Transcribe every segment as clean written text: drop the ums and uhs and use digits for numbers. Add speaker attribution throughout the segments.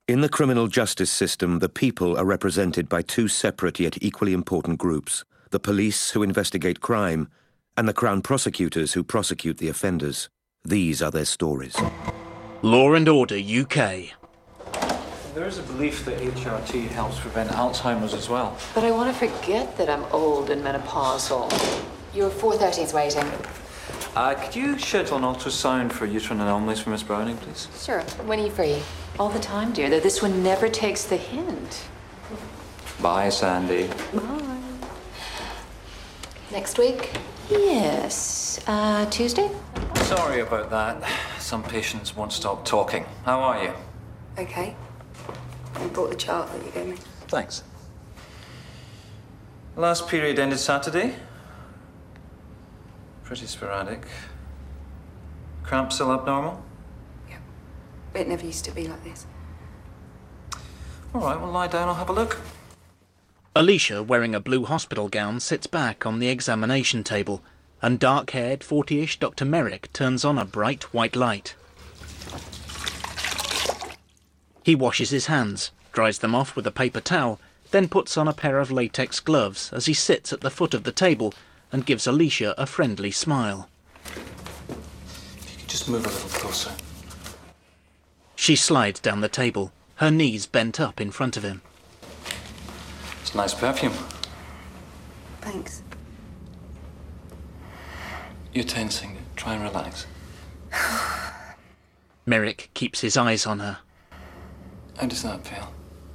Speaker 1: In the criminal justice system, the people are represented by two separate yet equally important groups: the police, who investigate crime, and the Crown prosecutors, who prosecute the offenders. These are their stories.
Speaker 2: Law and Order UK.
Speaker 3: There is a belief that HRT helps prevent Alzheimer's as well.
Speaker 4: But I want to forget that I'm old and menopausal. Your 4:30's waiting.
Speaker 3: Could you schedule an ultrasound for uterine anomalies for Miss Browning, please?
Speaker 4: Sure. When are you free? All the time, dear, though this one never takes the hint.
Speaker 3: Bye, Sandy.
Speaker 4: Bye. Next week? Yes. Tuesday?
Speaker 3: Sorry about that. Some patients won't stop talking. How are you?
Speaker 5: Okay. I brought the chart that you gave me.
Speaker 3: Thanks. Last period ended Saturday. Pretty sporadic. Cramp still abnormal?
Speaker 5: Yeah. It never used to be like this.
Speaker 3: All right, well, lie down, I'll have a look.
Speaker 2: Alicia, wearing a blue hospital gown, sits back on the examination table, and dark-haired, 40-ish Dr. Merrick turns on a bright white light. He washes his hands, dries them off with a paper towel, then puts on a pair of latex gloves as he sits at the foot of the table and gives Alicia a friendly smile.
Speaker 3: If you could just move a little closer.
Speaker 2: She slides down the table, her knees bent up in front of him.
Speaker 3: It's a nice perfume.
Speaker 5: Thanks.
Speaker 3: You're tensing. Try and relax.
Speaker 2: Merrick keeps his eyes on her.
Speaker 3: How does that feel?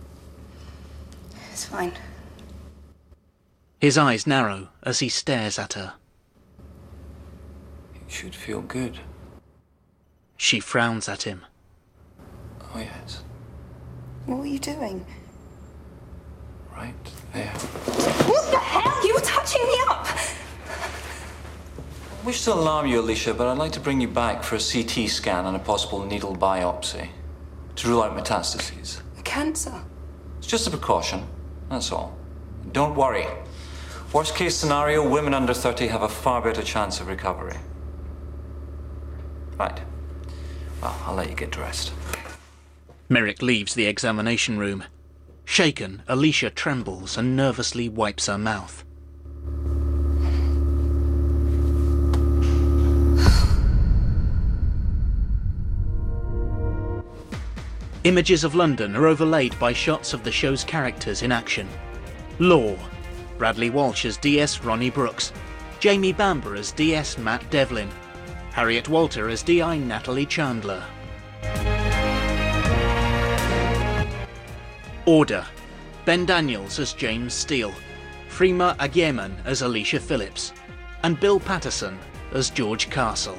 Speaker 5: It's fine.
Speaker 2: His eyes narrow as he stares at her.
Speaker 3: It should feel good.
Speaker 2: She frowns at him.
Speaker 3: Oh, yes.
Speaker 5: What were you doing?
Speaker 3: Right there.
Speaker 5: What the hell? You were touching me up!
Speaker 3: I wish to alarm you, Alicia, but I'd like to bring you back for a CT scan and a possible needle biopsy to rule out metastases.
Speaker 5: Cancer?
Speaker 3: It's just a precaution, that's all. Don't worry. Worst case scenario, women under 30 have a far better chance of recovery. Right. Well, I'll let you get dressed.
Speaker 2: Merrick leaves the examination room. Shaken, Alicia trembles and nervously wipes her mouth. Images of London are overlaid by shots of the show's characters in action. Law. Bradley Walsh as DS Ronnie Brooks. Jamie Bamber as DS Matt Devlin. Harriet Walter as DI Natalie Chandler. Order. Ben Daniels as James Steele. Freema Agyeman as Alicia Phillips. And Bill Patterson as George Castle.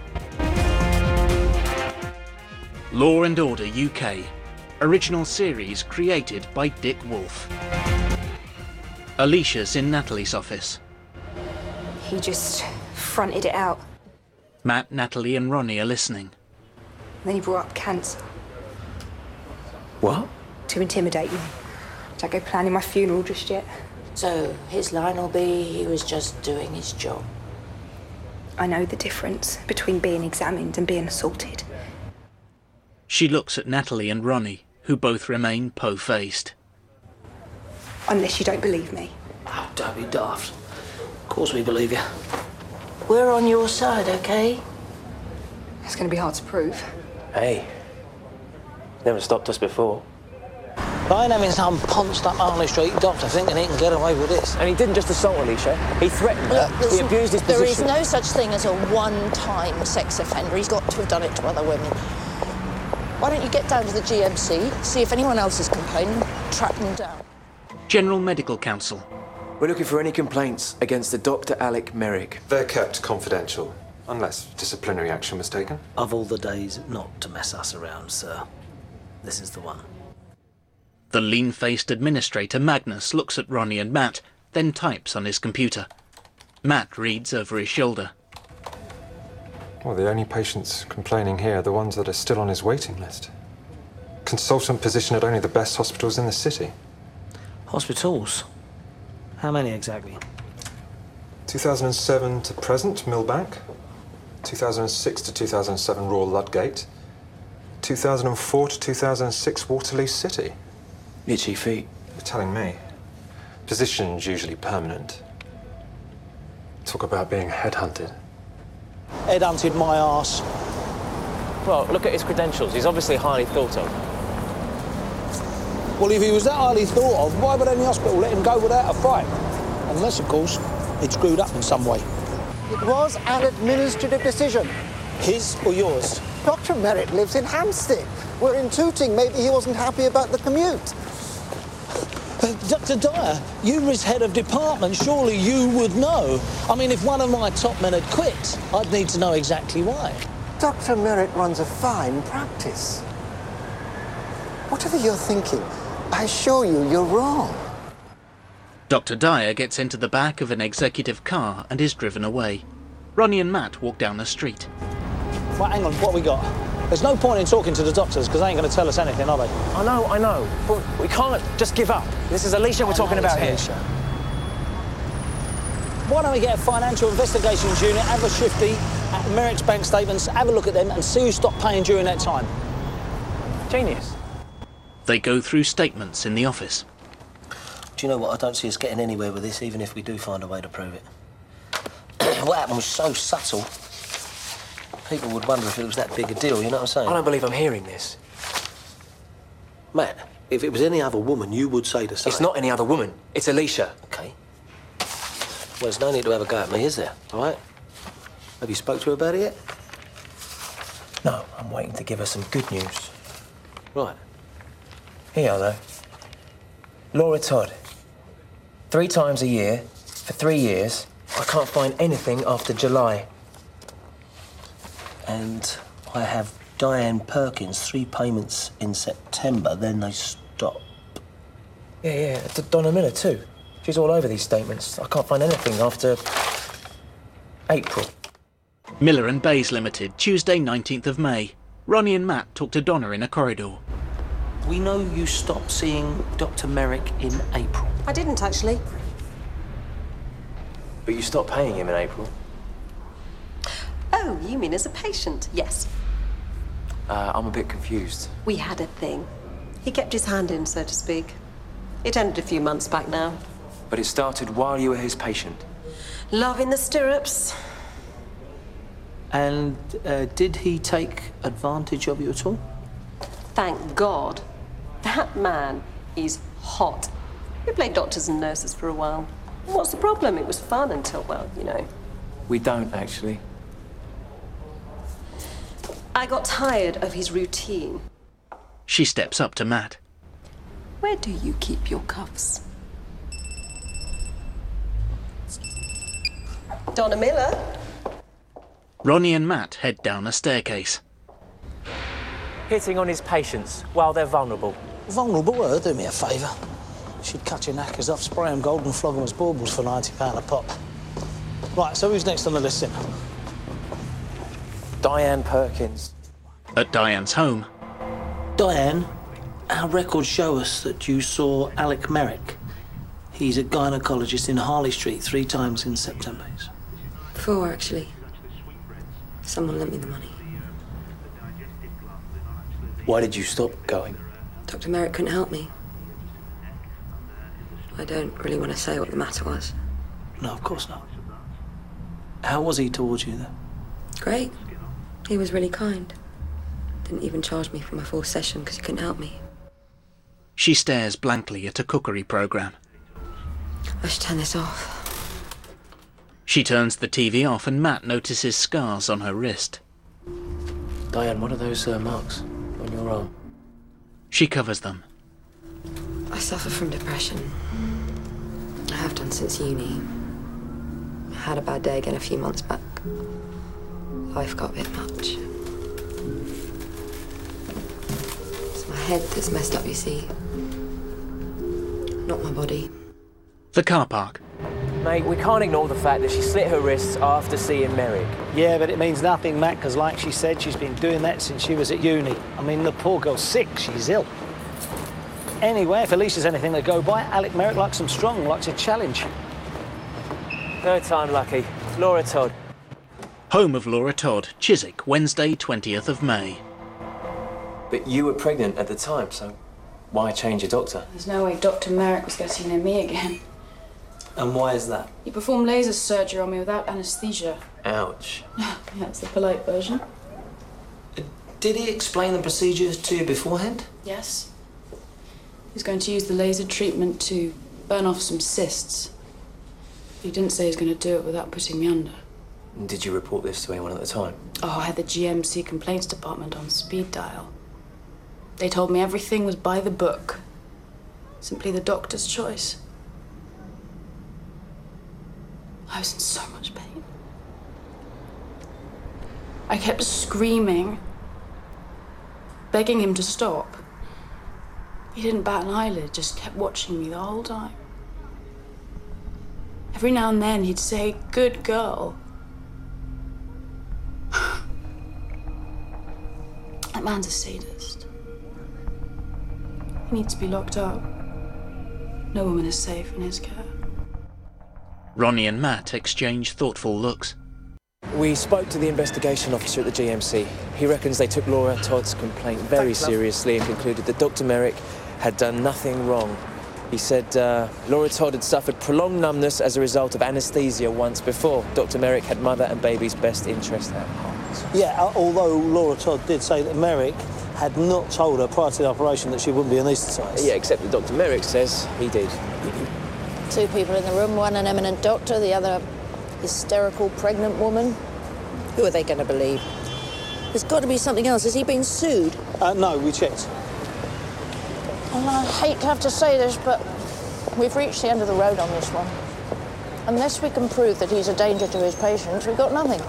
Speaker 2: Law and Order UK. Original series created by Dick Wolf. Alicia's in Natalie's office.
Speaker 5: He just fronted it out.
Speaker 2: Matt, Natalie and Ronnie are listening.
Speaker 5: Then he brought up cancer.
Speaker 1: What?
Speaker 5: To intimidate me. Don't go planning my funeral just yet.
Speaker 6: So his line will be he was just doing his job.
Speaker 5: I know the difference between being examined and being assaulted.
Speaker 2: She looks at Natalie and Ronnie, who both remain po-faced.
Speaker 5: Unless you don't believe me.
Speaker 6: Oh, don't be daft. Of course we believe you. We're on your side, okay?
Speaker 5: It's going to be hard to prove.
Speaker 7: Hey, never stopped us before. I ain't having some ponced up Harley Street doctor thinking he can get away with this.
Speaker 8: And he didn't just assault Alicia, he threatened her.
Speaker 6: Look,
Speaker 8: he abused his position.
Speaker 6: There is no such thing as a one-time sex offender. He's got to have done it to other women. Why don't you get down to the GMC, see if anyone else is complaining, track them down.
Speaker 2: General Medical Council.
Speaker 8: We're looking for any complaints against the Dr. Alec Merrick.
Speaker 9: They're kept confidential, unless disciplinary action was taken.
Speaker 7: Of all the days not to mess us around, sir, this is the one.
Speaker 2: The lean-faced administrator Magnus looks at Ronnie and Matt, then types on his computer. Matt reads over his shoulder.
Speaker 9: Well, the only patients complaining here are the ones that are still on his waiting list. Consultant position at only the best hospitals in the city.
Speaker 7: Hospitals? How many exactly?
Speaker 9: 2007 to present, Millbank. 2006 to 2007, Royal Ludgate. 2004 to 2006 Waterloo City.
Speaker 8: Itchy feet.
Speaker 9: You're telling me. Position's usually permanent. Talk about being headhunted.
Speaker 7: Headhunted my arse.
Speaker 10: Well, look at his credentials. He's obviously highly thought of.
Speaker 7: Well, if he was that highly thought of, why would any hospital let him go without a fight? Unless, of course, he'd screwed up in some way.
Speaker 11: It was an administrative decision.
Speaker 7: His or yours?
Speaker 11: Dr. Merritt lives in Hampstead. We're in Tooting. Maybe he wasn't happy about the commute.
Speaker 7: Dr. Dyer, you as head of department, surely you would know. I mean, if one of my top men had quit, I'd need to know exactly why.
Speaker 11: Dr. Merritt runs a fine practice. Whatever you're thinking, I assure you you're wrong.
Speaker 2: Dr. Dyer gets into the back of an executive car and is driven away. Ronnie and Matt walk down the street.
Speaker 7: Right, hang on, what we got? There's no point in talking to the doctors because they ain't going to tell us anything, are they?
Speaker 10: I know, but we can't just give up. This is Alicia we're talking about here.
Speaker 7: Alicia. Why don't we get a financial investigations unit, have a shifty at Merrick's bank statements, have a look at them and see who stopped paying during that time?
Speaker 10: Genius.
Speaker 2: They go through statements in the office.
Speaker 7: Do you know what? I don't see us getting anywhere with this, even if we do find a way to prove it. What happened was so subtle. People would wonder if it was that big a deal, you know what I'm saying?
Speaker 8: I don't believe I'm hearing this.
Speaker 7: Matt, if it was any other woman, you would say the same.
Speaker 8: It's not any other woman. It's Alicia.
Speaker 7: OK. Well, there's no need to have a go at me, is there? All right? Have you spoke to her about it yet?
Speaker 8: No, I'm waiting to give her some good news.
Speaker 7: Right.
Speaker 8: Here you are, though. Laura Todd. 3 times a year, for 3 years. I can't find anything after July.
Speaker 7: And I have Diane Perkins, 3 payments in September, then they stop.
Speaker 8: Yeah, Donna Miller, too. She's all over these statements. I can't find anything after April.
Speaker 2: Miller and Bays Limited, Tuesday 19th of May. Ronnie and Matt talk to Donna in a corridor.
Speaker 7: We know you stopped seeing Dr. Merrick in April.
Speaker 12: I didn't, actually.
Speaker 8: But you stopped paying him in April.
Speaker 12: Oh, you mean as a patient? Yes.
Speaker 8: I'm a bit confused.
Speaker 12: We had a thing. He kept his hand in, so to speak. It ended a few months back now.
Speaker 8: But it started while you were his patient.
Speaker 12: Love in the stirrups.
Speaker 7: And did he take advantage of you at all?
Speaker 12: Thank God. That man is hot. We played doctors and nurses for a while. What's the problem? It was fun until, well, you know.
Speaker 8: We don't, actually.
Speaker 12: I got tired of his routine.
Speaker 2: She steps up to Matt.
Speaker 12: Where do you keep your cuffs? Donna Miller?
Speaker 2: Ronnie and Matt head down a staircase.
Speaker 10: Hitting on his patients while they're vulnerable.
Speaker 7: Vulnerable? Her, do me a favour. She'd cut your knackers off, spray them gold and flog them as baubles for £90 a pop. Right, so who's next on the list then?
Speaker 8: Diane Perkins.
Speaker 2: At Diane's home.
Speaker 7: Diane, our records show us that you saw Alec Merrick. He's a gynaecologist in Harley Street 3 times in September.
Speaker 5: 4, actually. Someone lent me the money.
Speaker 8: Why did you stop going?
Speaker 5: Dr. Merrick couldn't help me. I don't really want to say what the matter was.
Speaker 7: No, of course not. How was he towards you, then?
Speaker 5: Great. He was really kind. Didn't even charge me for my 4th session because he couldn't help me.
Speaker 2: She stares blankly at a cookery programme.
Speaker 5: I should turn this off.
Speaker 2: She turns the TV off and Matt notices scars on her wrist.
Speaker 8: Diane, what are those marks on your arm?
Speaker 2: She covers them.
Speaker 5: I suffer from depression. I have done since uni. I had a bad day again a few months back. Life got a bit much. It's my head that's messed up, you see. Not my body.
Speaker 2: The car park.
Speaker 10: Mate, we can't ignore the fact that she slit her wrists after seeing Merrick.
Speaker 7: Yeah, but it means nothing, Matt, because like she said, she's been doing that since she was at uni. I mean, the poor girl's sick, she's ill. Anyway, if Alicia's anything to go by, Alec Merrick likes them strong, likes a challenge.
Speaker 10: 3rd time lucky. Laura Todd.
Speaker 2: Home of Laura Todd, Chiswick, Wednesday 20th of May.
Speaker 8: But you were pregnant at the time, so why change your doctor?
Speaker 13: There's no way Dr. Merrick was getting near me again.
Speaker 7: And why is that?
Speaker 13: He performed laser surgery on me without anaesthesia.
Speaker 8: Ouch.
Speaker 13: Yeah, that's the polite version.
Speaker 10: Did he explain the procedure to you beforehand?
Speaker 13: Yes. He's going to use the laser treatment to burn off some cysts. He didn't say he's going to do it without putting me under.
Speaker 8: Did you report this to anyone at the time?
Speaker 13: Oh, I had the GMC complaints department on speed dial. They told me everything was by the book. Simply the doctor's choice. I was in so much pain. I kept screaming, begging him to stop. He didn't bat an eyelid, just kept watching me the whole time. Every now and then he'd say, "Good girl." That man's a sadist. He needs to be locked up. No woman is safe in his care.
Speaker 2: Ronnie and Matt exchange thoughtful looks.
Speaker 8: We spoke to the investigation officer at the GMC. He reckons they took Laura Todd's complaint very seriously and concluded that Dr. Merrick had done nothing wrong. He said Laura Todd had suffered prolonged numbness as a result of anaesthesia once before. Dr. Merrick had mother and baby's best interest at heart.
Speaker 7: Yeah, although Laura Todd did say that Merrick had not told her prior to the operation that she wouldn't be anaesthetised.
Speaker 8: Yeah, except that Dr. Merrick says he did.
Speaker 6: 2 people in the room, one an eminent doctor, the other hysterical pregnant woman. Who are they going to believe? There's got to be something else. Has he been sued?
Speaker 7: No, we checked.
Speaker 6: Well, I hate to have to say this, but we've reached the end of the road on this one. Unless we can prove that he's a danger to his patients, we've got nothing.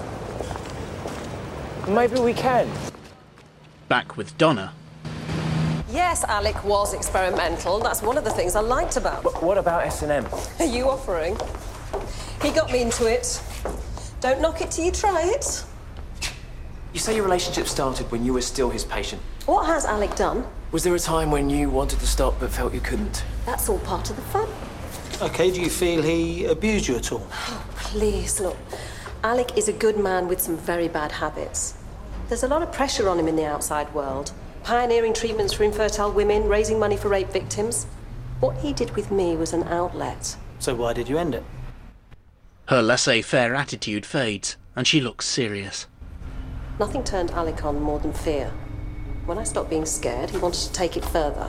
Speaker 8: Maybe we can.
Speaker 2: Back with Donna.
Speaker 12: Yes, Alec was experimental. That's one of the things I liked about.
Speaker 8: But what about S&M?
Speaker 12: Are you offering? He got me into it. Don't knock it till you try it.
Speaker 8: You say your relationship started when you were still his patient.
Speaker 12: What has Alec done?
Speaker 8: Was there a time when you wanted to stop but felt you couldn't?
Speaker 12: That's all part of the fun.
Speaker 7: OK, do you feel he abused you at all?
Speaker 12: Oh, please, look. Alec is a good man with some very bad habits. There's a lot of pressure on him in the outside world. Pioneering treatments for infertile women, raising money for rape victims. What he did with me was an outlet.
Speaker 7: So why did you end it?
Speaker 2: Her laissez-faire attitude fades, and she looks serious.
Speaker 12: Nothing turned Alec on more than fear. When I stopped being scared, he wanted to take it further.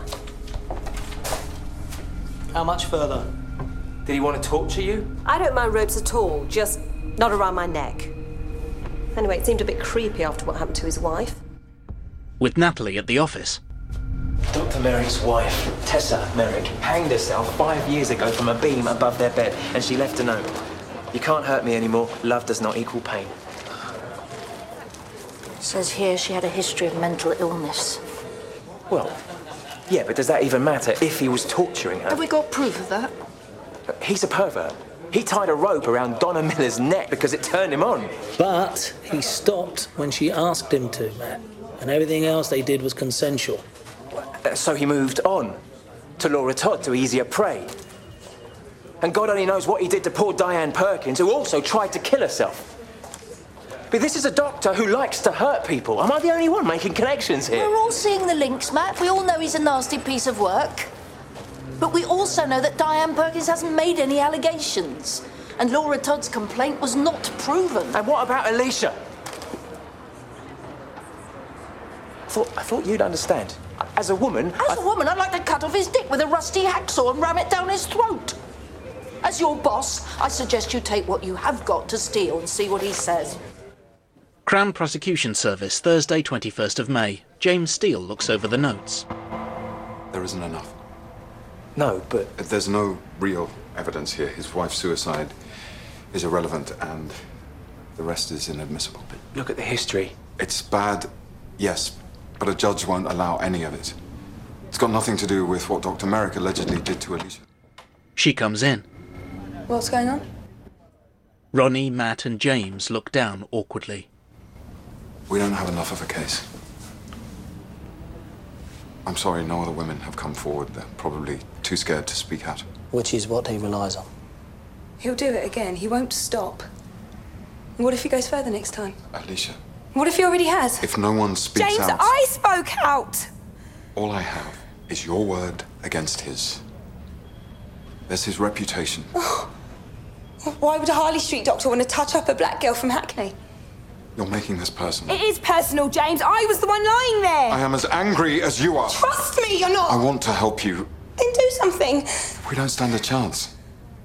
Speaker 7: How much further?
Speaker 8: Did he want to torture you?
Speaker 12: I don't mind ropes at all, just not around my neck. Anyway, it seemed a bit creepy after what happened to his wife.
Speaker 2: With Natalie at the office.
Speaker 8: Dr. Merrick's wife, Tessa Merrick, hanged herself 5 years ago from a beam above their bed, and she left a note. You can't hurt me anymore. Love does not equal pain.
Speaker 6: It says here she had a history of mental illness.
Speaker 8: Well, yeah, but does that even matter if he was torturing her?
Speaker 6: Have we got proof of that?
Speaker 8: He's a pervert. He tied a rope around Donna Miller's neck because it turned him on.
Speaker 7: But he stopped when she asked him to, Matt. And everything else they did was consensual.
Speaker 8: So he moved on to Laura Todd to easier prey. And God only knows what he did to poor Diane Perkins, who also tried to kill herself. But this is a doctor who likes to hurt people. Am I the only one making connections here?
Speaker 6: We're all seeing the links, Matt. We all know he's a nasty piece of work. But we also know that Diane Perkins hasn't made any allegations. And Laura Todd's complaint was not proven.
Speaker 8: And what about Alicia? I thought you'd understand. As a woman...
Speaker 6: As a woman, I'd like to cut off his dick with a rusty hacksaw and ram it down his throat. As your boss, I suggest you take what you have got to Steele and see what he says.
Speaker 2: Crown Prosecution Service, Thursday, 21st of May. James Steele looks over the notes.
Speaker 14: There isn't enough.
Speaker 8: No, but...
Speaker 14: There's no real evidence here. His wife's suicide is irrelevant and the rest is inadmissible.
Speaker 8: But look at the history.
Speaker 14: It's bad, yes, but a judge won't allow any of it. It's got nothing to do with what Dr. Merrick allegedly did to Alicia.
Speaker 2: She comes in.
Speaker 13: What's going on?
Speaker 2: Ronnie, Matt and James look down awkwardly.
Speaker 14: We don't have enough of a case. I'm sorry, no other women have come forward. They're probably too scared to speak out.
Speaker 7: Which is what he relies on.
Speaker 13: He'll do it again. He won't stop. What if he goes further next time?
Speaker 14: Alicia,
Speaker 15: What if he already has?
Speaker 14: If no one speaks
Speaker 15: James,
Speaker 14: out...
Speaker 15: I spoke out!
Speaker 14: All I have is your word against his. There's his reputation.
Speaker 15: Why would a Harley Street doctor want to touch up a black girl from Hackney?
Speaker 14: You're making this personal.
Speaker 15: It is personal, James. I was the one lying there.
Speaker 14: I am as angry as you are.
Speaker 15: Trust me, you're not.
Speaker 14: I want to help you.
Speaker 15: Then do something.
Speaker 14: We don't stand a chance.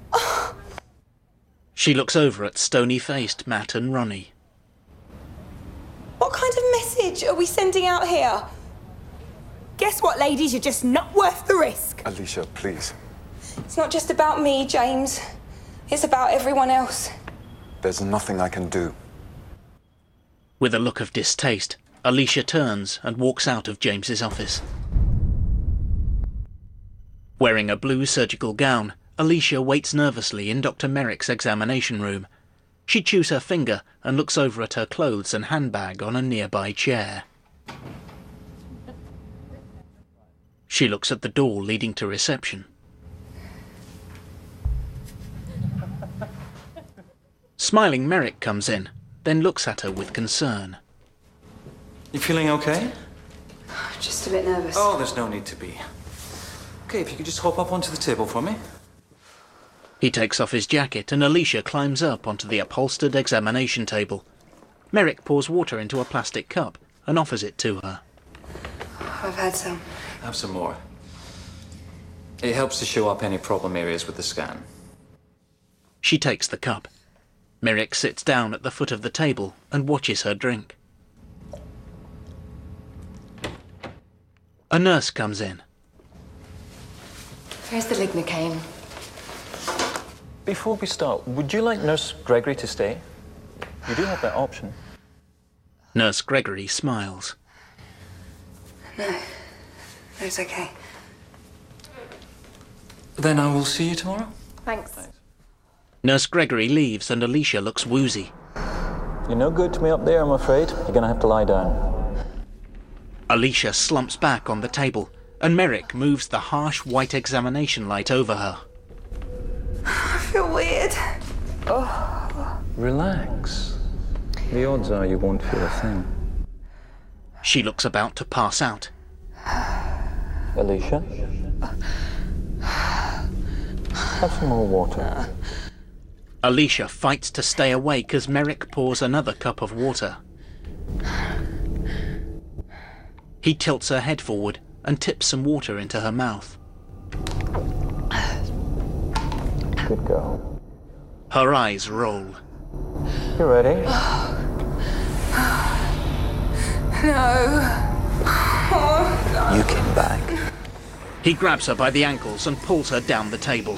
Speaker 2: She looks over at stony-faced Matt and Ronnie.
Speaker 15: What kind of message are we sending out here? Guess what, ladies? You're just not worth the risk.
Speaker 14: Alicia, please.
Speaker 15: It's not just about me, James. It's about everyone else.
Speaker 14: There's nothing I can do.
Speaker 2: With a look of distaste, Alicia turns and walks out of James's office. Wearing a blue surgical gown, Alicia waits nervously in Dr. Merrick's examination room. She chews her finger and looks over at her clothes and handbag on a nearby chair. She looks at the door leading to reception. Smiling Merrick comes in, then looks at her with concern.
Speaker 3: You feeling okay?
Speaker 5: Just a bit nervous.
Speaker 3: Oh, there's no need to be. Okay, if you could just hop up onto the table for me.
Speaker 2: He takes off his jacket and Alicia climbs up onto the upholstered examination table. Merrick pours water into a plastic cup and offers it to her.
Speaker 5: I've had some.
Speaker 3: Have some more. It helps to show up any problem areas with the scan.
Speaker 2: She takes the cup. Merrick sits down at the foot of the table and watches her drink. A nurse comes in.
Speaker 5: Where's the lignocaine?
Speaker 16: Before we start, would you like Nurse Gregory to stay? You do have that option.
Speaker 2: Nurse Gregory smiles.
Speaker 5: No, it's okay.
Speaker 3: Then I will see you tomorrow.
Speaker 5: Thanks.
Speaker 2: Nurse Gregory leaves and Alicia looks woozy.
Speaker 16: You're no good to me up there, I'm afraid. You're gonna have to lie down.
Speaker 2: Alicia slumps back on the table and Merrick moves the harsh white examination light over her.
Speaker 15: I feel weird.
Speaker 16: Relax. The odds are you won't feel a thing.
Speaker 2: She looks about to pass out.
Speaker 16: Alicia? Have some more water.
Speaker 2: Alicia fights to stay awake as Merrick pours another cup of water. He tilts her head forward and tips some water into her mouth.
Speaker 16: Good girl.
Speaker 2: Her eyes roll.
Speaker 16: You ready?
Speaker 15: No.
Speaker 16: You came back.
Speaker 2: He grabs her by the ankles and pulls her down the table.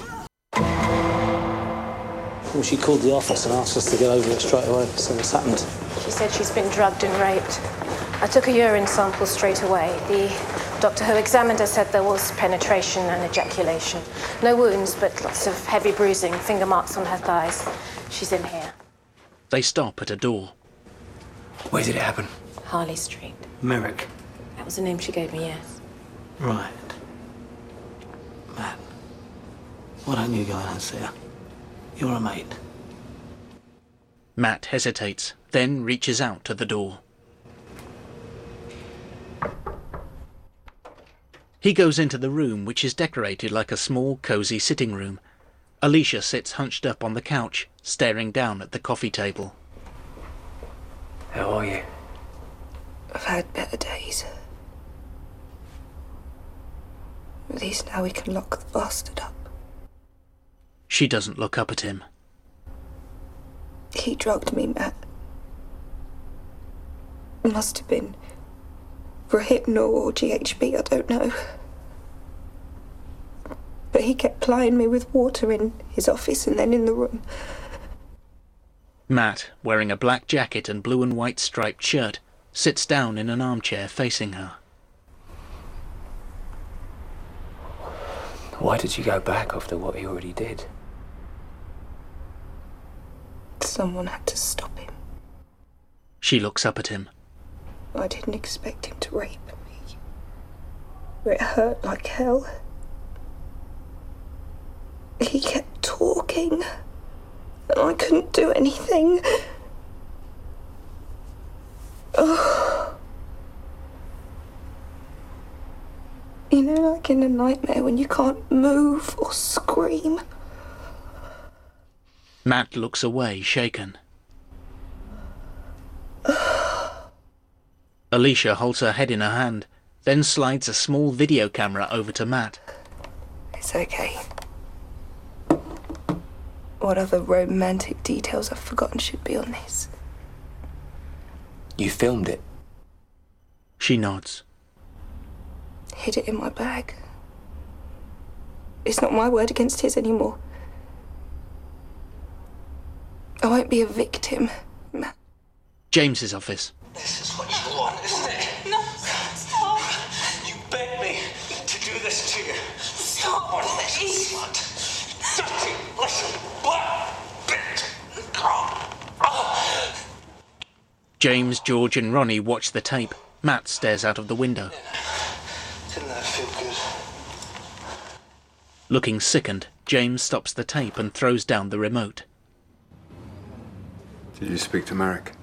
Speaker 7: Well, she called the office and asked us to get over it straight away. So what's happened?
Speaker 12: She said she's been drugged and raped. I took a urine sample straight away. The doctor who examined her said there was penetration and ejaculation. No wounds, but lots of heavy bruising, finger marks on her thighs. She's in here.
Speaker 2: They stop at a door.
Speaker 7: Where did it happen?
Speaker 12: Harley Street.
Speaker 7: Merrick.
Speaker 12: That was the name she gave me, yes.
Speaker 7: Right. Matt, why don't you go in and see her? You're a mate.
Speaker 2: Matt hesitates, then reaches out to the door. He goes into the room, which is decorated like a small, cosy sitting room. Alicia sits hunched up on the couch, staring down at the coffee table.
Speaker 7: How are you?
Speaker 15: I've had better days. At least now we can lock the bastard up.
Speaker 2: She doesn't look up at him.
Speaker 15: He drugged me, Matt. It must have been Rohypnol or GHB, I don't know. But he kept plying me with water in his office and then in the room.
Speaker 2: Matt, wearing a black jacket and blue and white striped shirt, sits down in an armchair facing her.
Speaker 7: Why did you go back after what he already did?
Speaker 15: Someone had to stop him.
Speaker 2: She looks up at him.
Speaker 15: I didn't expect him to rape me. It hurt like hell. He kept talking, and I couldn't do anything. You know, like in a nightmare when you can't move or scream.
Speaker 2: Matt looks away, shaken. Alicia holds her head in her hand, then slides a small video camera over to Matt.
Speaker 15: It's okay. What other romantic details I've forgotten should be on this?
Speaker 8: You filmed it?
Speaker 2: She nods.
Speaker 15: Hid it in my bag. It's not my word against his anymore. I won't be a victim, Matt.
Speaker 2: James's office.
Speaker 17: This is what you want, isn't it?
Speaker 15: No, stop.
Speaker 17: You begged me to do this to you.
Speaker 15: Stop,
Speaker 17: What makes you
Speaker 15: please.
Speaker 17: slut? Dirty, listen, black bitch.
Speaker 2: James, George and Ronnie watch the tape. Matt stares out of the window.
Speaker 17: Didn't that feel good?
Speaker 2: Looking sickened, James stops the tape and throws down the remote.
Speaker 14: Did you speak to Merrick?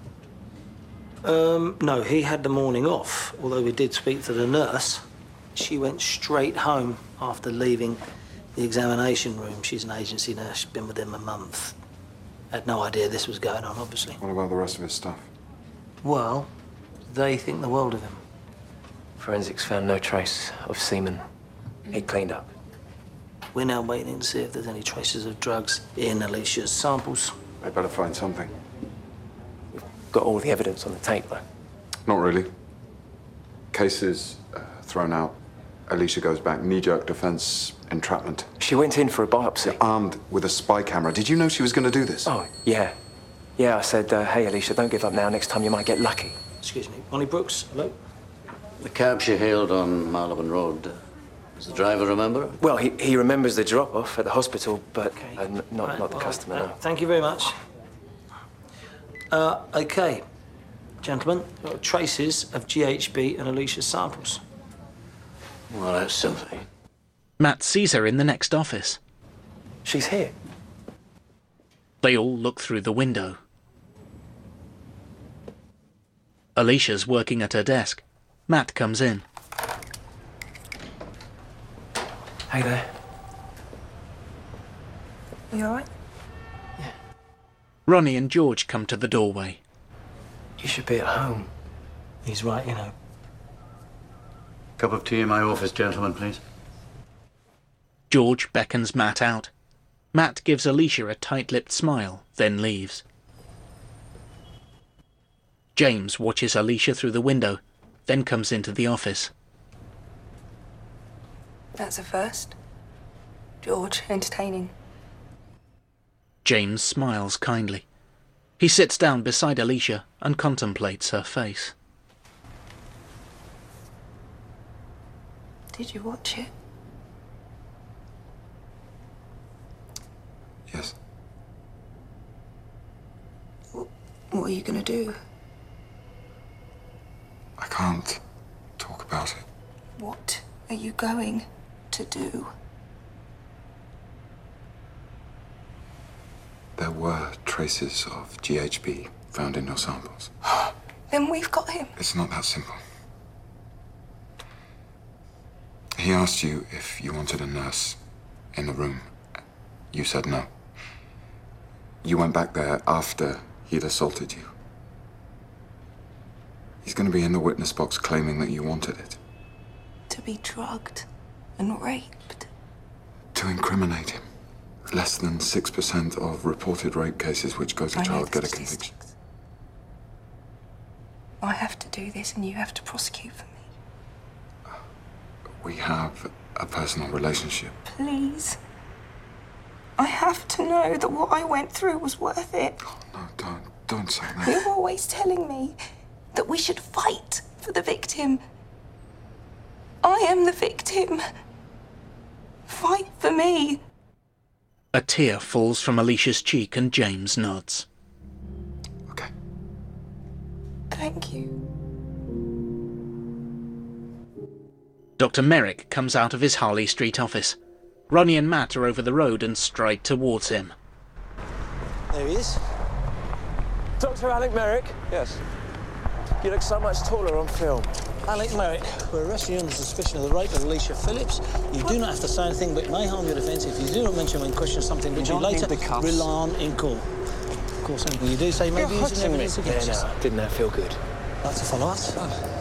Speaker 7: No, he had the morning off, although we did speak to the nurse. She went straight home after leaving the examination room. She's an agency nurse, she's been with him a month. Had no idea this was going on, obviously.
Speaker 14: What about the rest of his stuff?
Speaker 7: Well, they think the world of him.
Speaker 8: Forensics found no trace of semen. He cleaned up.
Speaker 7: We're now waiting to see if there's any traces of drugs in Alicia's samples.
Speaker 14: They better find something.
Speaker 8: Got all the evidence on the tape, though.
Speaker 14: Not really. Cases thrown out. Alicia goes back. Knee-jerk defense, entrapment.
Speaker 8: She went in for a biopsy.
Speaker 14: Armed with a spy camera. Did you know she was going to do this?
Speaker 8: Oh, yeah. Yeah, I said, hey, Alicia, don't give up now. Next time you might get lucky.
Speaker 7: Excuse me. Ronnie Brooks, hello?
Speaker 18: The cab she hailed on Marylebone Road. Does the driver remember?
Speaker 8: Well, he remembers the drop-off at the hospital, but not the customer, no.
Speaker 7: Thank you very much. Okay, gentlemen, traces of GHB and Alicia's samples.
Speaker 18: Well, that's something.
Speaker 2: Matt sees her in the next office.
Speaker 8: She's here.
Speaker 2: They all look through the window. Alicia's working at her desk. Matt comes in.
Speaker 8: Hey there.
Speaker 15: You all right?
Speaker 2: Ronnie and George come to the doorway.
Speaker 8: You should be at home.
Speaker 7: He's right, you know.
Speaker 18: Cup of tea in my office, gentlemen, please.
Speaker 2: George beckons Matt out. Matt gives Alicia a tight-lipped smile, then leaves. James watches Alicia through the window, then comes into the office.
Speaker 15: That's a first. George, entertaining.
Speaker 2: James smiles kindly. He sits down beside Alicia and contemplates her face.
Speaker 15: Did you watch it?
Speaker 14: Yes.
Speaker 15: What are you gonna do?
Speaker 14: I can't talk about it.
Speaker 15: What are you going to do?
Speaker 14: There were traces of GHB found in your samples.
Speaker 15: Then we've got him.
Speaker 14: It's not that simple. He asked you if you wanted a nurse in the room. You said no. You went back there after he'd assaulted you. He's going to be in the witness box claiming that you wanted it.
Speaker 15: To be drugged and raped.
Speaker 14: To incriminate him. Less than 6% of reported rape cases which go to trial get a conviction.
Speaker 15: I have to do this and you have to prosecute for me.
Speaker 14: We have a personal relationship.
Speaker 15: Please. I have to know that what I went through was worth it.
Speaker 14: Oh, no, don't say that.
Speaker 15: You're always telling me that we should fight for the victim. I am the victim. Fight for me.
Speaker 2: A tear falls from Alicia's cheek and James nods.
Speaker 15: Thank you.
Speaker 2: Dr. Merrick comes out of his Harley Street office. Ronnie and Matt are over the road and stride towards him.
Speaker 7: There he is.
Speaker 8: Dr. Alec Merrick?
Speaker 16: Yes.
Speaker 8: You look so much taller on film.
Speaker 7: Alec Merrick, we're arresting you on suspicion of the rape of Alicia Phillips. You do not have to say anything, but it may harm your defence if you do not mention when questioned something which you later rely on in court. Of course, anything you do say may be used in evidence against us.
Speaker 8: Didn't that feel good?
Speaker 7: Like to follow us?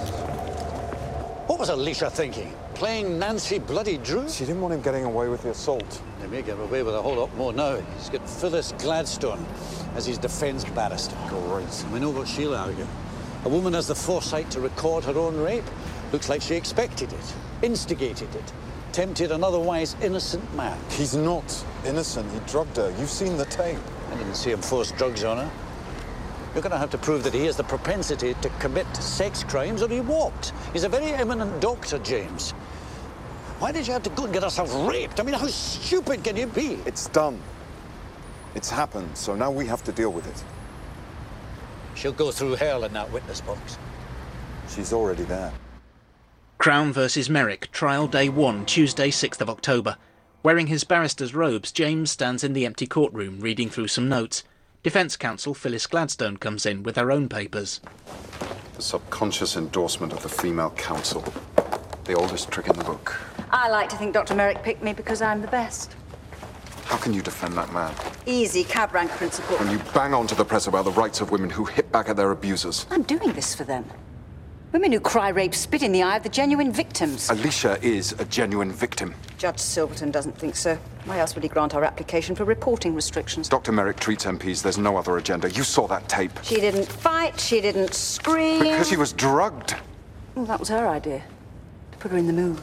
Speaker 19: What was Alicia thinking? Playing Nancy bloody Drew?
Speaker 9: She didn't want him getting away with the assault.
Speaker 19: They may get away with a whole lot more now. He's got Phyllis Gladstone as his defence barrister.
Speaker 9: Great.
Speaker 19: We know what she'll argue. A woman has the foresight to record her own rape. Looks like she expected it, instigated it, tempted an otherwise innocent man.
Speaker 9: He's not innocent. He drugged her. You've seen the tape.
Speaker 19: I didn't see him force drugs on her. You're going to have to prove that he has the propensity to commit sex crimes, or he walked. He's a very eminent doctor, James. Why did you have to go and get yourself raped? I mean, how stupid can you be?
Speaker 9: It's done. It's happened, so now we have to deal with it.
Speaker 19: She'll go through hell in that witness box.
Speaker 9: She's already there.
Speaker 2: Crown versus Merrick, trial day 1, Tuesday 6th of October. Wearing his barrister's robes, James stands in the empty courtroom reading through some notes. Defence counsel Phyllis Gladstone comes in with her own papers.
Speaker 14: The subconscious endorsement of the female counsel. The oldest trick in the book.
Speaker 20: I like to think Dr. Merrick picked me because I'm the best.
Speaker 14: How can you defend that man?
Speaker 20: Easy cab rank principle.
Speaker 14: When you bang on to the press about the rights of women who hit back at their abusers.
Speaker 20: I'm doing this for them. Women who cry rape spit in the eye of the genuine victims.
Speaker 14: Alicia is a genuine victim.
Speaker 20: Judge Silverton doesn't think so. Why else would he grant our application for reporting restrictions?
Speaker 14: Dr. Merrick treats MPs. There's no other agenda. You saw that tape.
Speaker 20: She didn't fight. She didn't scream.
Speaker 14: Because she was drugged.
Speaker 20: Well, that was her idea. To put her in the mood.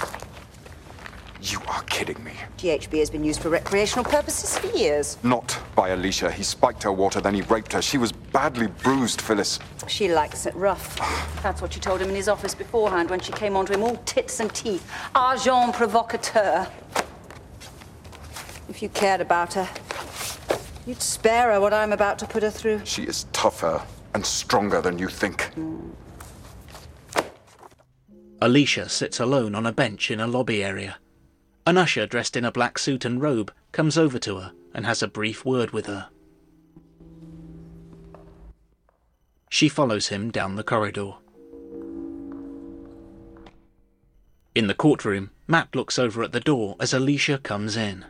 Speaker 14: You are kidding me.
Speaker 20: GHB has been used for recreational purposes for years.
Speaker 14: Not by Alicia. He spiked her water, then he raped her. She was badly bruised, Phyllis.
Speaker 20: She likes it rough. That's what she told him in his office beforehand when she came onto him all tits and teeth. Agent provocateur. If you cared about her, you'd spare her what I'm about to put her through.
Speaker 14: She is tougher and stronger than you think.
Speaker 2: Alicia sits alone on a bench in a lobby area. An usher dressed in a black suit and robe comes over to her and has a brief word with her. She follows him down the corridor. In the courtroom, Matt looks over at the door as Alicia comes in.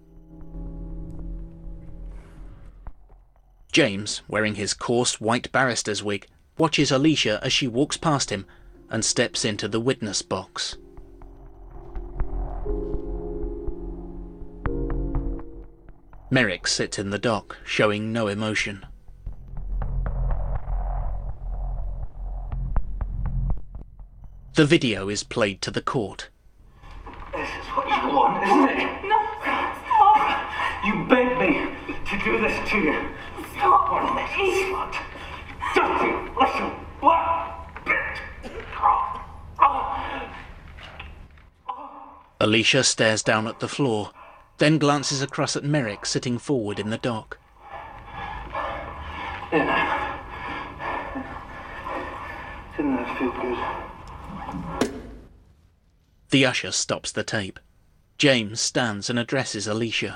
Speaker 2: James, wearing his coarse white barrister's wig, watches Alicia as she walks past him and steps into the witness box. Merrick sits in the dock, showing no emotion. The video is played to the court.
Speaker 17: This is what you want, isn't it? No, stop! You begged me to do this to you. Stop! What an idiot! Dirty, listen, black bitch!
Speaker 2: Alicia stares down at the floor, then glances across at Merrick sitting forward in the dock.
Speaker 17: Didn't that feel good?
Speaker 2: The usher stops the tape. James stands and addresses Alicia.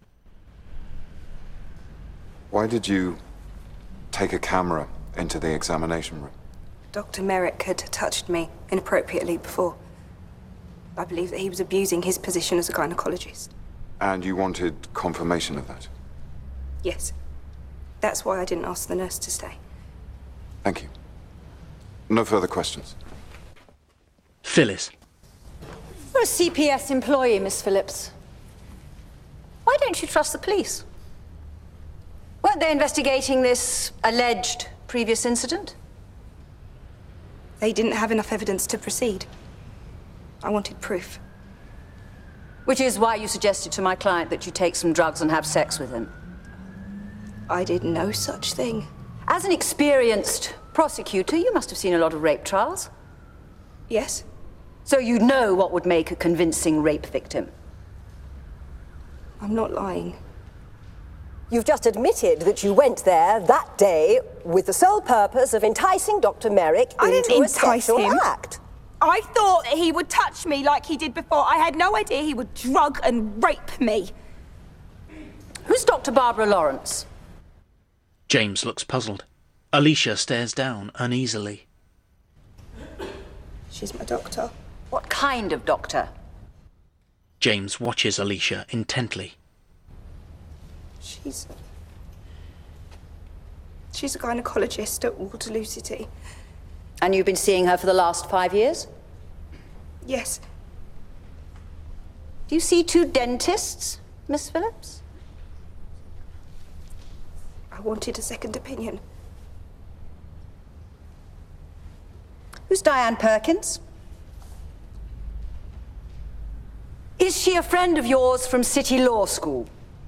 Speaker 14: Why did you take a camera into the examination room?
Speaker 15: Dr. Merrick had touched me inappropriately before. I believe that he was abusing his position as a gynecologist.
Speaker 14: And you wanted confirmation of that?
Speaker 15: Yes. That's why I didn't ask the nurse to stay.
Speaker 14: Thank you. No further questions.
Speaker 2: Phyllis.
Speaker 20: You're a CPS employee, Miss Phillips. Why don't you trust the police? Weren't they investigating this alleged previous incident?
Speaker 15: They didn't have enough evidence to proceed. I wanted proof.
Speaker 20: Which is why you suggested to my client that you take some drugs and have sex with him.
Speaker 15: I did no such thing.
Speaker 20: As an experienced prosecutor, you must have seen a lot of rape trials.
Speaker 15: Yes.
Speaker 20: So you know what would make a convincing rape victim.
Speaker 15: I'm not lying.
Speaker 21: You've just admitted that you went there that day with the sole purpose of enticing Dr. Merrick into a sexual act.
Speaker 15: I thought that he would touch me like he did before. I had no idea he would drug and rape me.
Speaker 20: Who's Dr. Barbara Lawrence?
Speaker 2: James looks puzzled. Alicia stares down uneasily.
Speaker 15: She's my doctor.
Speaker 20: What kind of doctor?
Speaker 2: James watches Alicia intently.
Speaker 15: She's a gynecologist at Waterloo City.
Speaker 20: And you've been seeing her for the last 5 years?
Speaker 15: Yes.
Speaker 20: Do you see 2 dentists, Miss Phillips?
Speaker 15: I wanted a second opinion.
Speaker 20: Who's Diane Perkins? Is she a friend of yours from City Law School?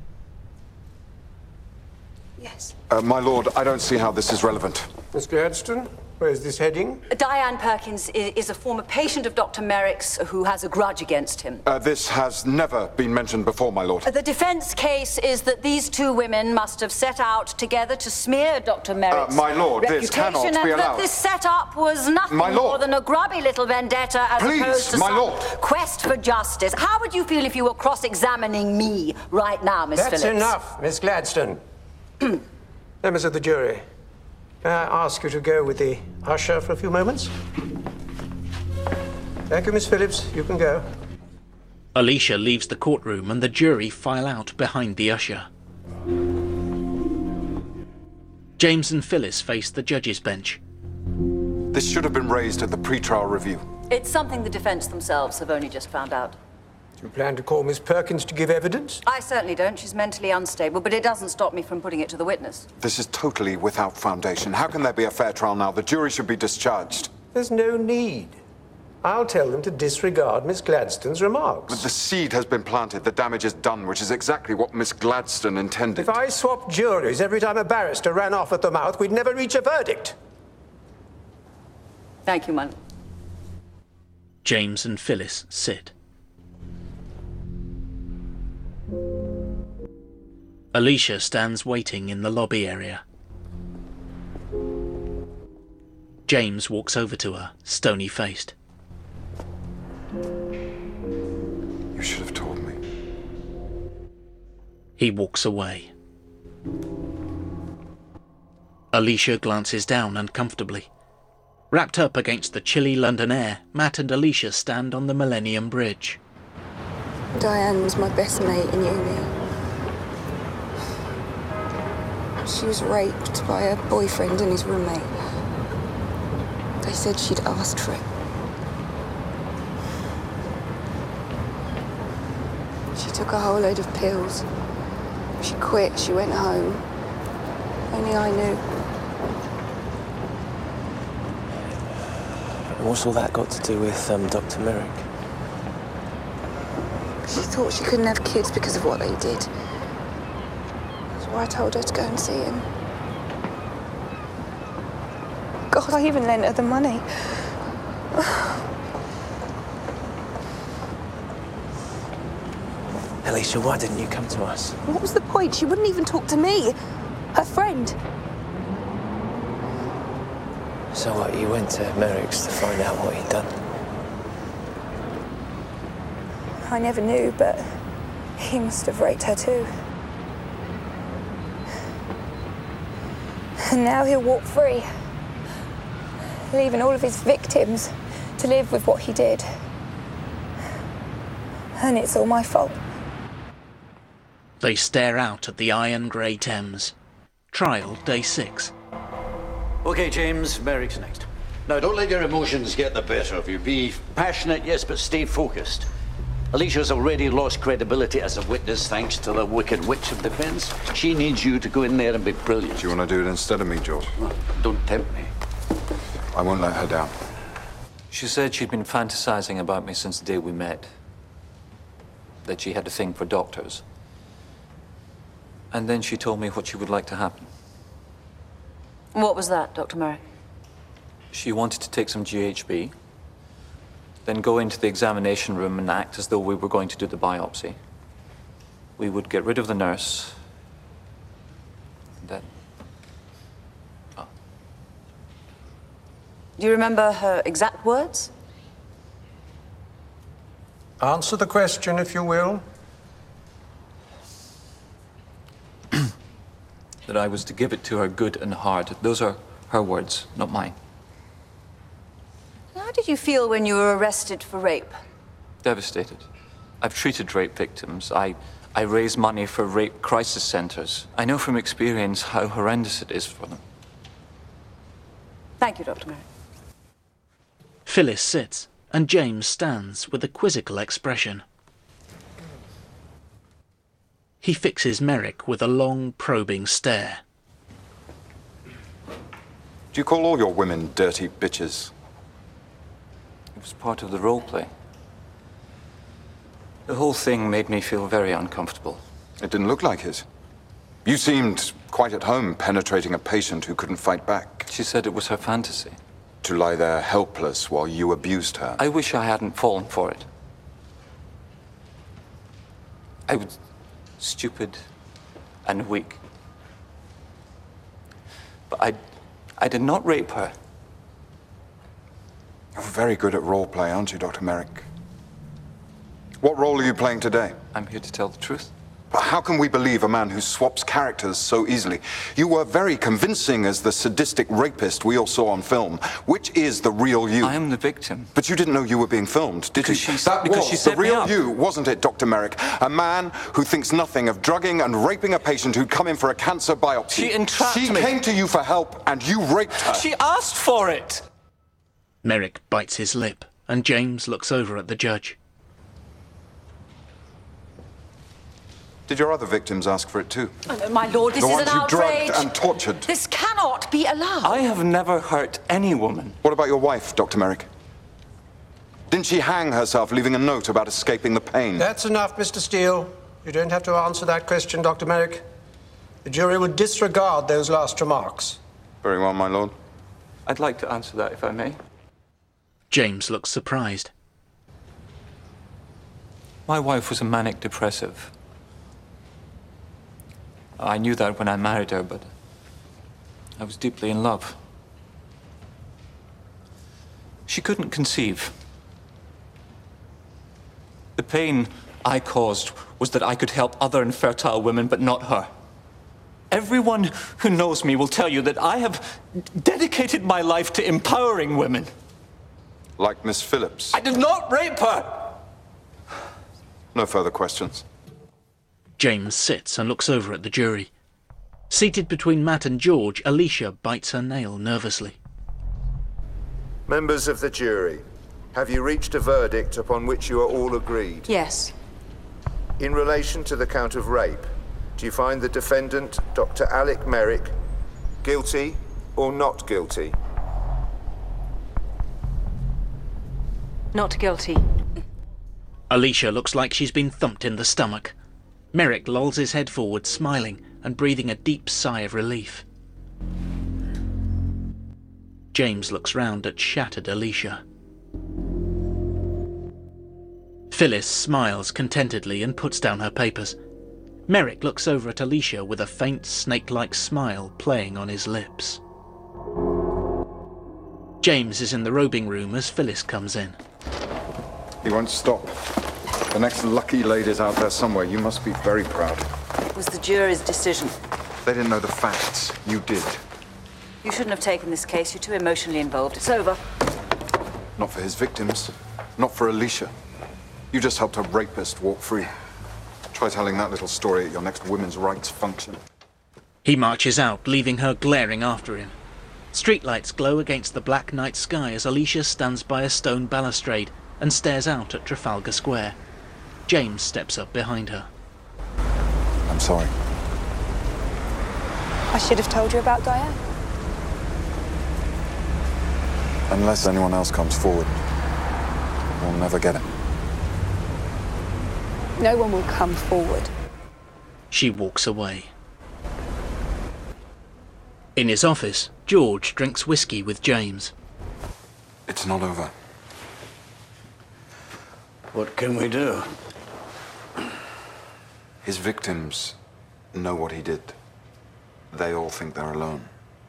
Speaker 15: Yes.
Speaker 14: My lord, I don't see how this is relevant.
Speaker 4: Miss Gladstone, where's this heading?
Speaker 20: Diane Perkins is a former patient of Dr. Merrick's who has a grudge against him.
Speaker 14: This has never been mentioned before, my lord.
Speaker 20: The defense case is that these 2 women must have set out together to smear Dr. Merrick's
Speaker 14: my lord, this cannot
Speaker 20: reputation,
Speaker 14: be
Speaker 20: and
Speaker 14: allowed.
Speaker 20: that this setup was nothing
Speaker 14: My lord.
Speaker 20: more than a grubby little vendetta as opposed to
Speaker 14: my
Speaker 20: some
Speaker 14: lord.
Speaker 20: quest for justice. How would you feel if you were cross-examining me right now, Miss Phillips?
Speaker 4: That's enough, Miss Gladstone. Members of the jury, may I ask you to go with the usher for a few moments? Thank you, Miss Phillips. You can go.
Speaker 2: Alicia leaves the courtroom and the jury file out behind the usher. James and Phyllis face the judge's bench.
Speaker 14: This should have been raised at the pre-trial review.
Speaker 20: It's something the defense themselves have only just found out.
Speaker 4: Do you plan to call Miss Perkins to give evidence?
Speaker 20: I certainly don't. She's mentally unstable, but it doesn't stop me from putting it to the witness.
Speaker 14: This is totally without foundation. How can there be a fair trial now? The jury should be discharged.
Speaker 4: There's no need. I'll tell them to disregard Miss Gladstone's remarks.
Speaker 14: But the seed has been planted. The damage is done, which is exactly what Miss Gladstone intended.
Speaker 4: If I swapped juries every time a barrister ran off at the mouth, we'd never reach a verdict.
Speaker 20: Thank you, man.
Speaker 2: James and Phyllis sit. Alicia stands waiting in the lobby area. James walks over to her, stony-faced.
Speaker 14: You should have told me.
Speaker 2: He walks away. Alicia glances down uncomfortably. Wrapped up against the chilly London air, Matt and Alicia stand on the Millennium Bridge.
Speaker 15: Diane was my best mate in uni. She was raped by her boyfriend and his roommate. They said she'd asked for it. She took a whole load of pills. She quit, she went home. Only I knew.
Speaker 8: What's all that got to do with Dr. Merrick?
Speaker 15: She thought she couldn't have kids because of what they did. That's why I told her to go and see him. God, I even lent her the money.
Speaker 8: Alicia, why didn't you come to us?
Speaker 15: What was the point? She wouldn't even talk to me. Her friend.
Speaker 8: So what, you went to Merrick's to find out what he'd done?
Speaker 15: I never knew, but he must have raped her too. And now he'll walk free, leaving all of his victims to live with what he did. And it's all my fault.
Speaker 2: They stare out at the iron grey Thames. Trial day 6.
Speaker 19: OK, James, Merrick's next. Now, don't let your emotions get the better of you. Be passionate, yes, but stay focused. Alicia's already lost credibility as a witness thanks to the wicked witch of defense. She needs you to go in there and be brilliant.
Speaker 14: Do you want to do it instead of me, George?
Speaker 19: Well, don't tempt me.
Speaker 14: I won't let her down.
Speaker 3: She said she'd been fantasizing about me since the day we met. That she had a thing for doctors. And then she told me what she would like to happen.
Speaker 20: What was that, Dr. Merrick?
Speaker 3: She wanted to take some GHB, then go into the examination room and act as though we were going to do the biopsy. We would get rid of the nurse. Then... Oh.
Speaker 20: Do you remember her exact words?
Speaker 4: Answer the question, if you will.
Speaker 3: That I was to give it to her good and hard. Those are Her words, not mine.
Speaker 20: How did you feel when you were arrested for rape?
Speaker 3: Devastated. I've treated rape victims. I raise money for rape crisis centers. I know from experience how horrendous it is for them.
Speaker 20: Thank you, Dr. Merrick.
Speaker 2: Phyllis sits, and James stands with a quizzical expression. He fixes Merrick with a long, probing stare.
Speaker 14: Do you call all your women dirty bitches?
Speaker 3: It was part of the role play. The whole thing made me feel very uncomfortable.
Speaker 14: It didn't look like it. You seemed quite at home penetrating a patient who couldn't fight back.
Speaker 3: She said it was her fantasy.
Speaker 14: To lie there helpless while you abused her.
Speaker 3: I wish I hadn't fallen for it. I was stupid and weak. But I did not rape her.
Speaker 14: You're very good at role play, aren't you, Dr. Merrick? What role are you playing today?
Speaker 3: I'm here to tell the truth.
Speaker 14: But how can we believe a man who swaps characters so easily? You were very convincing as the sadistic rapist we all saw on film. Which is the real you?
Speaker 3: I am the victim.
Speaker 14: But you didn't know you were being filmed, did you? That was the real you, wasn't it, Dr. Merrick? A man who thinks nothing of drugging and raping a patient who'd come in for a cancer biopsy.
Speaker 3: She entrapped me.
Speaker 14: She came to you for help, and you raped her.
Speaker 3: She asked for it!
Speaker 2: Merrick bites his lip, and James looks over at the judge.
Speaker 14: Did your other victims ask for it too?
Speaker 20: Oh, no, my lord, this
Speaker 14: the
Speaker 20: is
Speaker 14: ones
Speaker 20: an
Speaker 14: you
Speaker 20: outrage.
Speaker 14: drugged and tortured.
Speaker 20: This cannot be allowed.
Speaker 3: I have never hurt any woman.
Speaker 14: What about your wife, Dr. Merrick? Didn't she hang herself, leaving a note about escaping the pain?
Speaker 4: That's enough, Mr. Steele. You don't have to answer that question, Dr. Merrick. The jury would disregard those last remarks.
Speaker 14: Very well, my lord.
Speaker 3: I'd like to answer that, if I may.
Speaker 2: James looks surprised.
Speaker 3: My wife was a manic depressive. I knew that when I married her, but I was deeply in love. She couldn't conceive. The pain I caused was that I could help other infertile women, but not her. Everyone who knows me will tell you that I have dedicated my life to empowering women.
Speaker 14: Like Miss Phillips.
Speaker 3: I did not rape her!
Speaker 14: No further questions.
Speaker 2: James sits and looks over at the jury. Seated between Matt and George, Alicia bites her nail nervously.
Speaker 1: Members of the jury, have you reached a verdict upon which you are all agreed?
Speaker 20: Yes.
Speaker 1: In relation to the count of rape, do you find the defendant, Dr. Alec Merrick, guilty or not guilty?
Speaker 20: Not guilty.
Speaker 2: Alicia looks like she's been thumped in the stomach. Merrick lolls his head forward, smiling and breathing a deep sigh of relief. James looks round at shattered Alicia. Phyllis smiles contentedly and puts down her papers. Merrick looks over at Alicia with a faint snake-like smile playing on his lips. James is in the robing room as Phyllis comes in.
Speaker 14: He won't stop. The next lucky lady's out there somewhere. You must be very proud.
Speaker 20: It was the jury's decision.
Speaker 14: They didn't know the facts. You did.
Speaker 20: You shouldn't have taken this case. You're too emotionally involved. It's over.
Speaker 14: Not for his victims. Not for Alicia. You just helped a rapist walk free. Try telling that little story at your next women's rights function.
Speaker 2: He marches out, leaving her glaring after him. Streetlights glow against the black night sky as Alicia stands by a stone balustrade and stares out at Trafalgar Square. James steps up behind her.
Speaker 14: I'm sorry.
Speaker 22: I should have told you about Diane.
Speaker 14: Unless anyone else comes forward, we'll never get it.
Speaker 22: No one will come forward.
Speaker 2: She walks away. In his office, George drinks whiskey with James.
Speaker 14: It's not over.
Speaker 18: What can we do?
Speaker 14: His victims know what he did. They all think they're alone.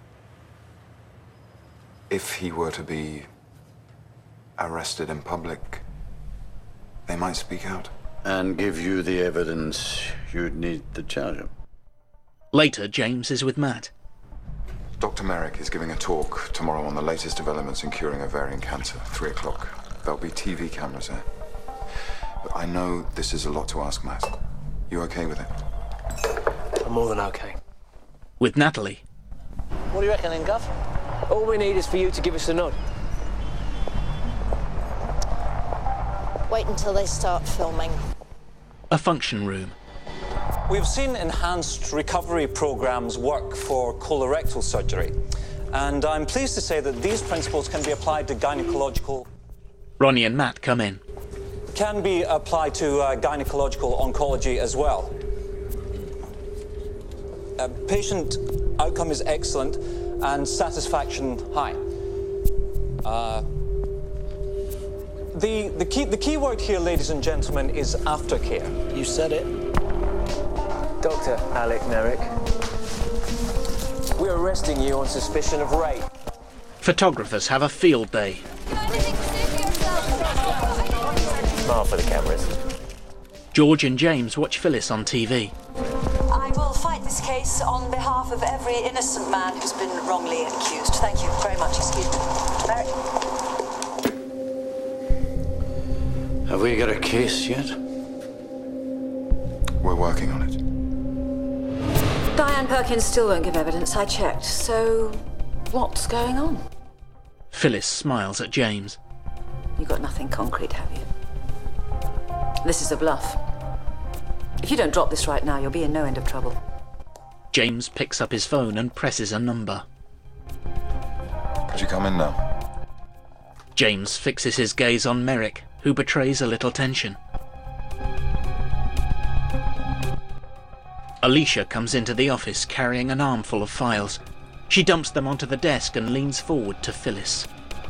Speaker 14: If he were to be arrested in public, they might speak out.
Speaker 18: And give you the evidence you'd need to charge him.
Speaker 2: Later, James is with Matt.
Speaker 14: Dr. Merrick is giving a talk tomorrow on the latest developments in curing ovarian cancer, 3 o'clock. There'll be TV cameras there. But I know this is a lot to ask, Matt. You okay with it?
Speaker 4: I'm more than okay.
Speaker 2: With Natalie.
Speaker 7: What do you reckon then, Gov? All we need is for you to give us a nod.
Speaker 6: Wait until they start filming.
Speaker 2: A function room.
Speaker 3: We've seen enhanced recovery programs work for colorectal surgery, and I'm pleased to say that these principles can be applied to gynecological...
Speaker 2: Ronnie and Matt come in.
Speaker 3: Can be applied to gynecological oncology as well. Patient outcome is excellent and satisfaction high. The key word here, ladies and gentlemen, is aftercare.
Speaker 7: You said it.
Speaker 8: Dr. Alec Merrick, we're arresting you on suspicion of rape.
Speaker 2: Photographers have a field day.
Speaker 8: Smile for the cameras.
Speaker 2: George and James watch Phyllis on TV.
Speaker 10: I will fight this case on behalf of every innocent man who's been wrongly accused. Thank you very much. Excuse me. Merrick.
Speaker 18: Have we got a case yet?
Speaker 14: We're working on it.
Speaker 21: Diane Perkins still won't give evidence. I checked. So, what's going on?
Speaker 2: Phyllis smiles at James.
Speaker 21: You got nothing concrete, have you? This is a bluff. If you don't drop this right now, you'll be in no end of trouble.
Speaker 2: James picks up his phone and presses a number.
Speaker 14: Could you come in now?
Speaker 2: James fixes his gaze on Merrick, who betrays a little tension. Alicia comes into the office carrying an armful of files. She dumps them onto the desk and leans forward to Phyllis.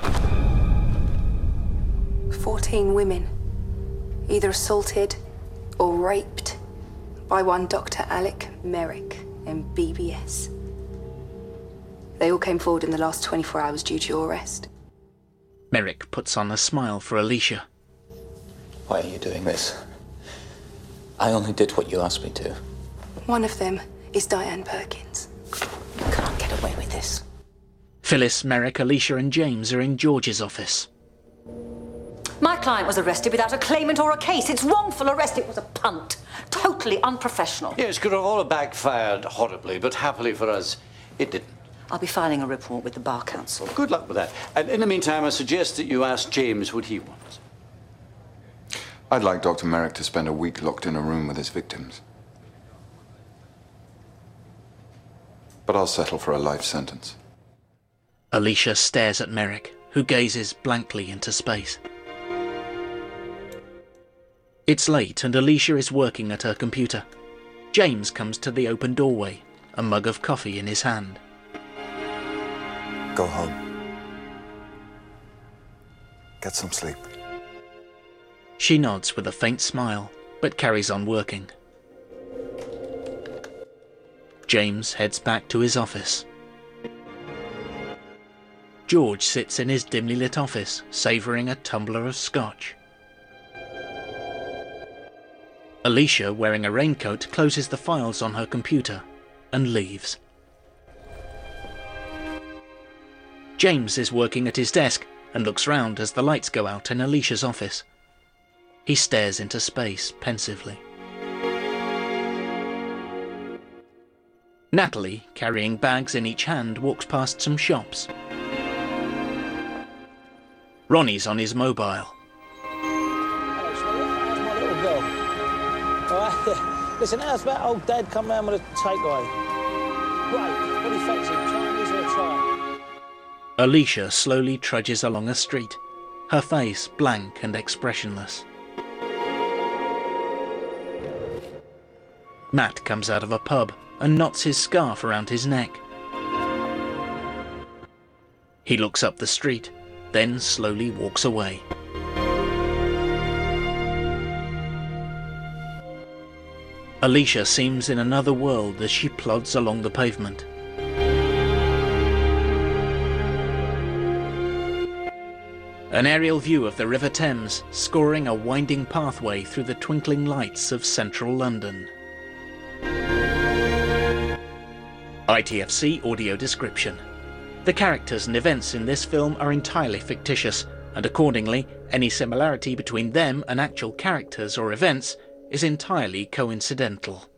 Speaker 22: 14 women, either assaulted or raped by one Dr. Alec Merrick, MBBS. They all came forward in the last 24 hours due to your arrest.
Speaker 2: Merrick puts on a smile for Alicia.
Speaker 16: Why are you doing this? I only did what you asked me to.
Speaker 22: One of them is Diane Perkins.
Speaker 6: You can't get away with this.
Speaker 2: Phyllis, Merrick, Alicia and James are in George's office.
Speaker 21: My client was arrested without a claimant or a case. It's wrongful arrest. It was a punt. Totally unprofessional.
Speaker 18: Yes, could have all backfired horribly, but happily for us, it didn't.
Speaker 21: I'll be filing a report with the Bar Council.
Speaker 18: Good luck with that. And in the meantime, I suggest that you ask James what he wants.
Speaker 14: I'd like Dr. Merrick to spend a week locked in a room with his victims. But I'll settle for a life sentence.
Speaker 2: Alicia stares at Merrick, who gazes blankly into space. It's late and Alicia is working at her computer. James comes to the open doorway, a mug of coffee in his hand.
Speaker 1: Go home. Get some sleep.
Speaker 2: She nods with a faint smile, but carries on working. James heads back to his office. George sits in his dimly lit office, savouring a tumbler of scotch. Alicia, wearing a raincoat, closes the files on her computer and leaves. James is working at his desk and looks round as the lights go out in Alicia's office. He stares into space pensively. Natalie, carrying bags in each hand, walks past some shops. Ronnie's on his mobile.
Speaker 7: Hello, sweetheart. How's my little girl? All right, yeah. Listen, how's that old dad come round with a takeaway? Great. What do you fancy? Chinese or a Thai?
Speaker 2: Alicia slowly trudges along a street, her face blank and expressionless. Matt comes out of a pub and knots his scarf around his neck. He looks up the street, then slowly walks away. Alicia seems in another world as she plods along the pavement. An aerial view of the River Thames, scoring a winding pathway through the twinkling lights of central London. ITFC audio description. The characters and events in this film are entirely fictitious, and accordingly, any similarity between them and actual characters or events is entirely coincidental.